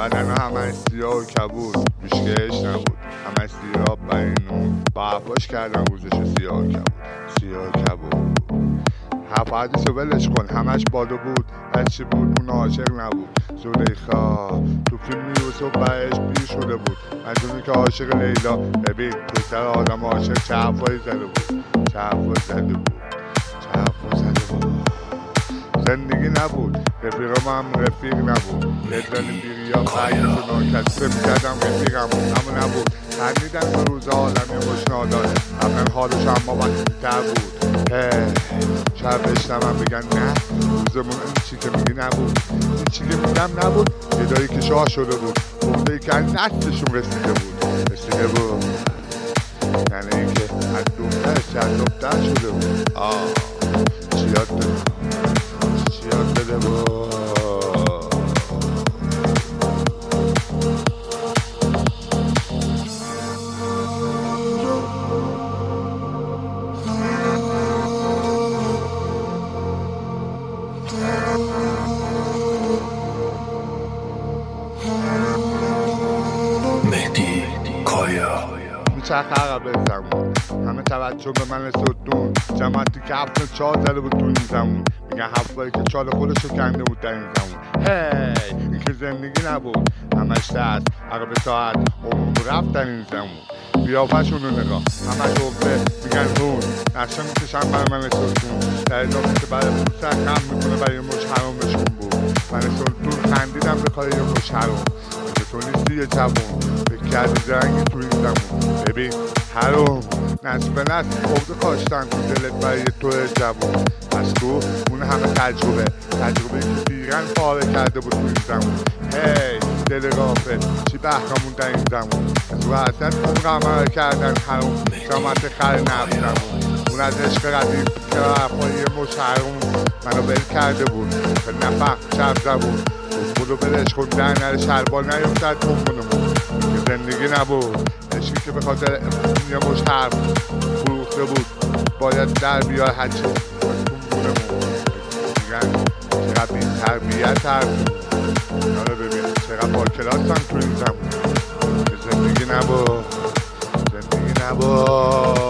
بدن همش سیاه و کبود، پیشکش نبود، همش سیاه بینون با حرفاش کردن روزش سیاه و کبود، سیاه و کبود. حرف حدیث ولش کن، همش بادو بود، از چی بود اون عاشق نبود. زلیخا تو فیلم یوسف برش پیر شده بود، مجنونی که عاشق لیلا. ببین پسر آدم عاشق چه حرفایی زده بود، چه حرفایی زده بود، چه حرفایی زده بود. زندگی نبود، رفیقم هم رفیق نبود، لذن بیریا قیل تو ناکسه میکردم رفیقم اما نبود. خندیدن به روز عالمی مشناداره، قبلا حالش اما بدتر بود. شاید بشنوم بگن نه روزمون این چی که میگی نبود، این چی که میگم نبود. گدایی که شاه شده بود، بوده که از نستشون رسیده بود. یعنی اینکه از دوبتر شده بود. چی یاد بده بود. مهدی کایا میچرخ عقب زمون، همه توجه به من سدون. جماعتی که هفت چال زده بود تو این زمون، میگن حرفایی که چال خودشو کنده بود در این زمون. این که زندگی نبود، همش دست عقب ساعت عموم رفت در این زمون. بیافشون رو نگاه، همش عبه میگن هون، نقشه میکشن برای من سلطون. در اضافه که برای پوست کم میکنه برای مش حرامشون بود. من سلطون خندیدم به خواهی یه مش حرام، که تو نیستی یه جوون به کردی زرنگی تو این زمون. ببین حرام نسل به نسل خورده کاشتن تو دلت برای تو جوون. از تو اون همه تجربه که دیرن پاره کرده بود تو این زمون. دل غافل چی بهرامون در این زمون، از رو حسد اون قمر کردن حرام شامت خر نفس زمون. اون از عشق قدیم که رفایی مش حرام منو بل کرده بود به نفق شب زبون. بودو بلش کن در نر شربال نیفتد تنبونمون، که زندگی نبود. عشقی که به خاطر یه مش حرف فروخته بود باید در بیار هرچی تنبونمون. میگن چقدر بین تربیت حرف، اینا رو ببین چقدر با کلاس هم تو این زمون. که زندگی نبود، زندگی نبود.